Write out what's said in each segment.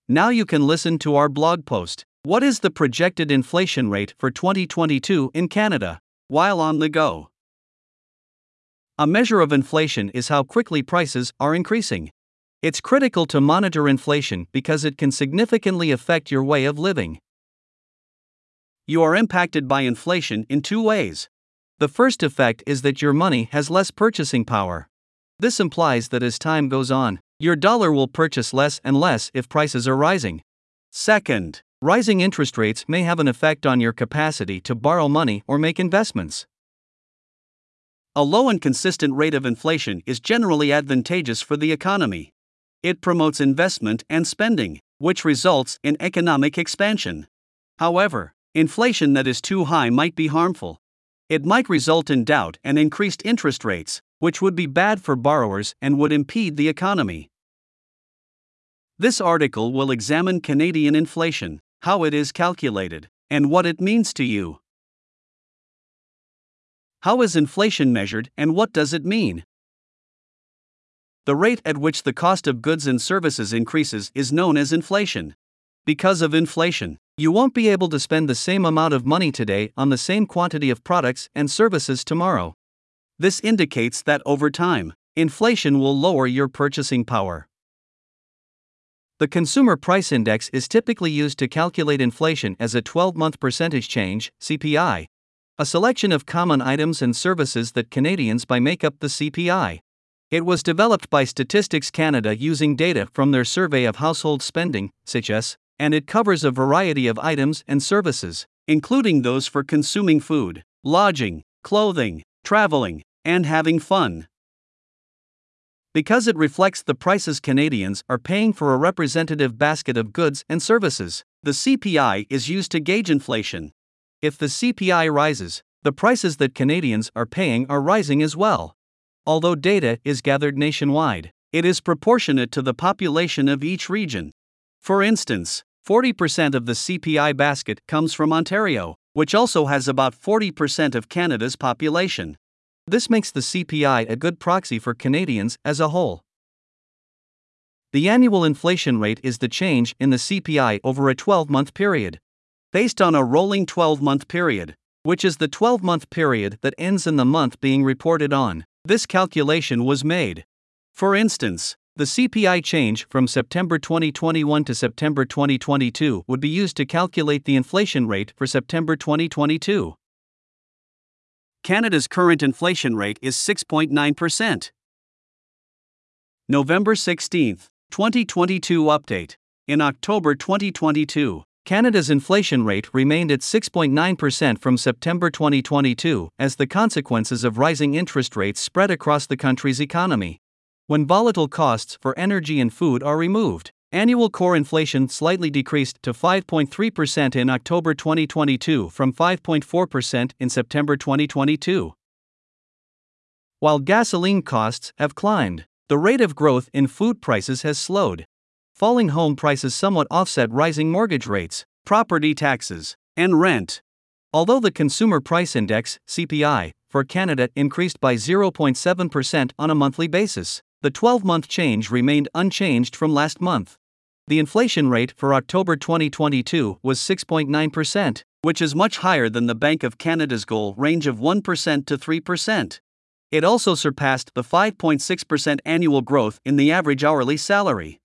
Now you can listen to our blog post. What is the projected inflation rate for 2022 in Canada? While on the go. A measure of inflation is how quickly prices are increasing. It's critical to monitor inflation because it can significantly affect your way of living. You are impacted by inflation in two ways. The first effect is that your money has less purchasing power. This implies that as time goes on, your dollar will purchase less and less if prices are rising. Second, rising interest rates may have an effect on your capacity to borrow money or make investments. A low and consistent rate of inflation is generally advantageous for the economy. It promotes investment and spending, which results in economic expansion. However, inflation that is too high might be harmful. It might result in doubt and increased interest rates, which would be bad for borrowers and would impede the economy. This article will examine Canadian inflation, how it is calculated, and what it means to you. How is inflation measured and what does it mean? The rate at which the cost of goods and services increases is known as inflation. Because of inflation, you won't be able to spend the same amount of money today on the same quantity of products and services tomorrow. This indicates that over time, inflation will lower your purchasing power. The Consumer Price Index is typically used to calculate inflation as a 12-month percentage change, CPI, a selection of common items and services that Canadians buy make up the CPI. It was developed by Statistics Canada using data from their survey of household spending, SIHS, and it covers a variety of items and services, including those for consuming food, lodging, clothing, traveling, and having fun. Because it reflects the prices Canadians are paying for a representative basket of goods and services, the CPI is used to gauge inflation. If the CPI rises, the prices that Canadians are paying are rising as well. Although data is gathered nationwide, it is proportionate to the population of each region. For instance, 40% of the CPI basket comes from Ontario, which also has about 40% of Canada's population. This makes the CPI a good proxy for Canadians as a whole. The annual inflation rate is the change in the CPI over a 12-month period. Based on a rolling 12-month period, which is the 12-month period that ends in the month being reported on, this calculation was made. For instance, the CPI change from September 2021 to September 2022 would be used to calculate the inflation rate for September 2022. Canada's current inflation rate is 6.9%. November 16, 2022 update. In October 2022, Canada's inflation rate remained at 6.9% from September 2022 as the consequences of rising interest rates spread across the country's economy. When volatile costs for energy and food are removed, annual core inflation slightly decreased to 5.3% in October 2022 from 5.4% in September 2022. While gasoline costs have climbed, the rate of growth in food prices has slowed. Falling home prices somewhat offset rising mortgage rates, property taxes, and rent. Although the Consumer Price Index, CPI, for Canada increased by 0.7% on a monthly basis, the 12-month change remained unchanged from last month. The inflation rate for October 2022 was 6.9%, which is much higher than the Bank of Canada's goal range of 1% to 3%. It also surpassed the 5.6% annual growth in the average hourly salary.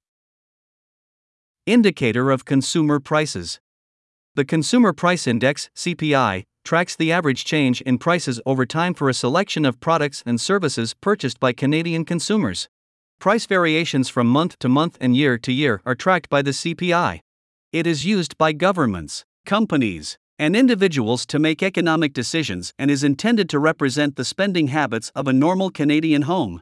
Indicator of consumer prices. The Consumer Price Index, CPI, tracks the average change in prices over time for a selection of products and services purchased by Canadian consumers. Price variations from month to month and year to year are tracked by the CPI. It is used by governments, companies, and individuals to make economic decisions and is intended to represent the spending habits of a normal Canadian home.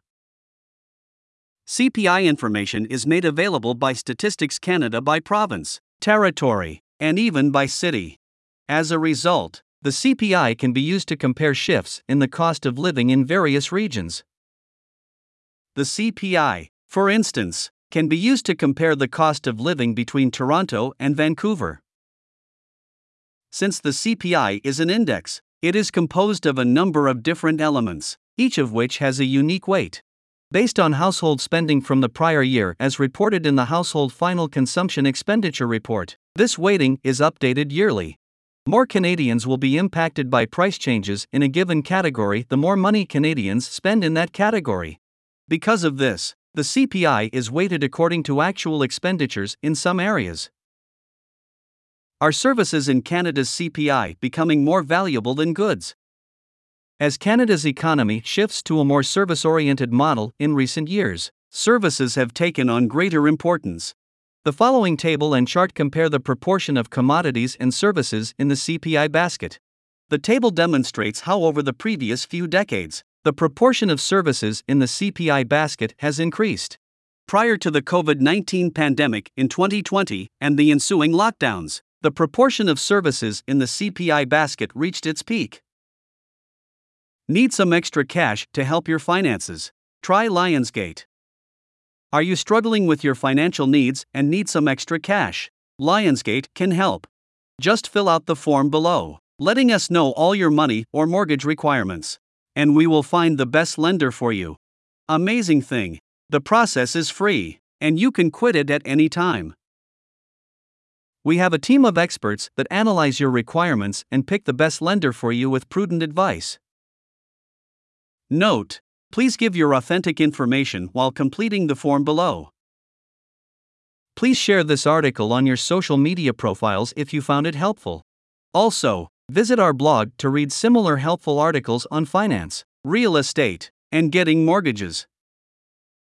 CPI information is made available by Statistics Canada by province, territory, and even by city. As a result, the CPI can be used to compare shifts in the cost of living in various regions. The CPI, for instance, can be used to compare the cost of living between Toronto and Vancouver. Since the CPI is an index, it is composed of a number of different elements, each of which has a unique weight. based on household spending from the prior year as reported in the Household Final Consumption Expenditure Report. This weighting is updated yearly. More Canadians will be impacted by price changes in a given category the more money Canadians spend in that category. Because of this, the CPI is weighted according to actual expenditures in some areas. Are services in Canada's CPI becoming more valuable than goods? As Canada's economy shifts to a more service-oriented model in recent years, services have taken on greater importance. The following table and chart compare the proportion of commodities and services in the CPI basket. The table demonstrates how over the previous few decades, the proportion of services in the CPI basket has increased. Prior to the COVID-19 pandemic in 2020 and the ensuing lockdowns, the proportion of services in the CPI basket reached its peak. Need some extra cash to help your finances? Try Lionsgate. Are you struggling with your financial needs and need some extra cash? Lionsgate can help. Just fill out the form below, letting us know all your money or mortgage requirements, and we will find the best lender for you. Amazing thing, the process is free, and you can quit it at any time. We have a team of experts that analyze your requirements and pick the best lender for you with prudent advice. Note: please give your authentic information while completing the form below. Please share this article on your social media profiles if you found it helpful. Also, visit our blog to read similar helpful articles on finance, real estate, and getting mortgages.